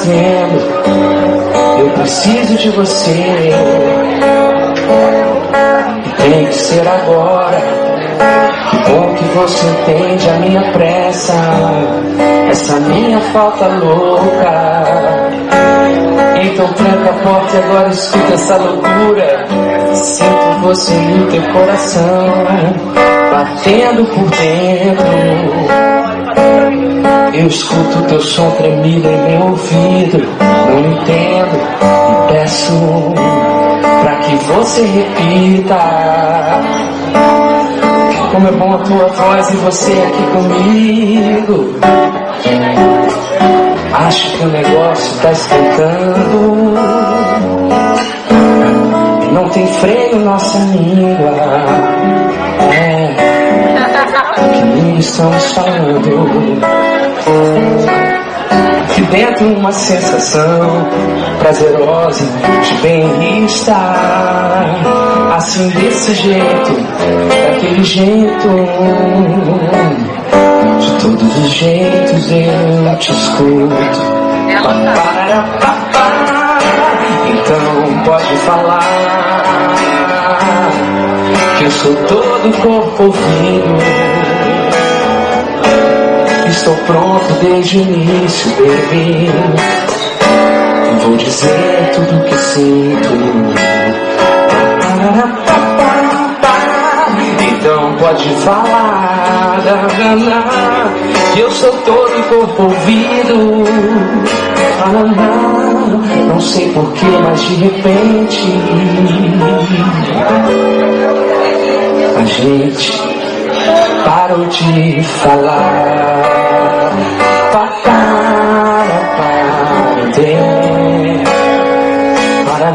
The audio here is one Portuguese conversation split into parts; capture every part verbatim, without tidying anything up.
dizendo: eu preciso de você. E tem que ser agora. Que bom que você entende a minha pressa, essa minha falta louca. Então tranca a porta e agora escuta essa loucura. Sinto você no teu coração batendo por dentro. Eu escuto teu som tremido em meu ouvido. Não entendo e peço pra que você repita. Como é bom a tua voz e você aqui comigo. Acho que o negócio tá esquentando. Não tem freio nossa língua. É, que língua estamos falando. Aqui dentro uma sensação prazerosa de bem-estar. Assim desse jeito, daquele jeito, de todos os jeitos eu te escuto. Então pode falar que eu sou todo corpo ouvido. Estou pronto desde o início, baby. Vou dizer tudo que sinto. Então pode falar que eu sou todo corpo ouvido. Não sei porquê, mas de repente a gente parou de falar. Para, para, para,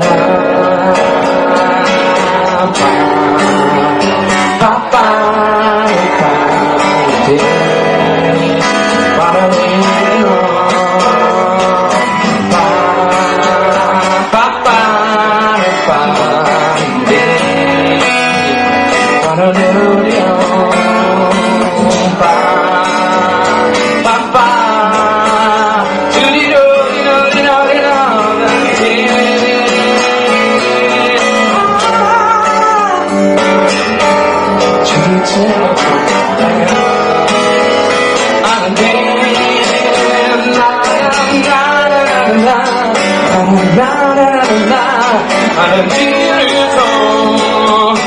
I'm beautiful.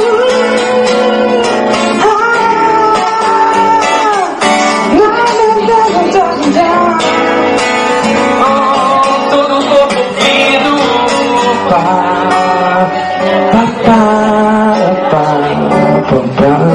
Todo o corpo ouvido. Pa, pa, pa, pa, pa, pa.